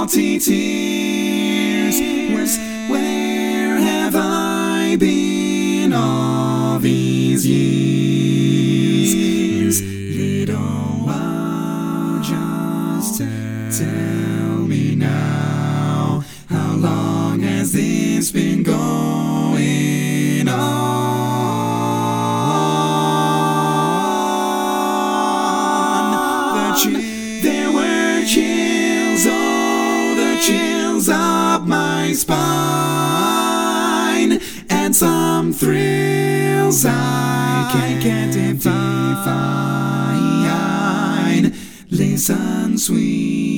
salty tears. Where have I been all these years? Little one, just tell me now, how long has this been going on? There were chills, oh, the chills up my spine, and some thrills I can't define. Listen, sweet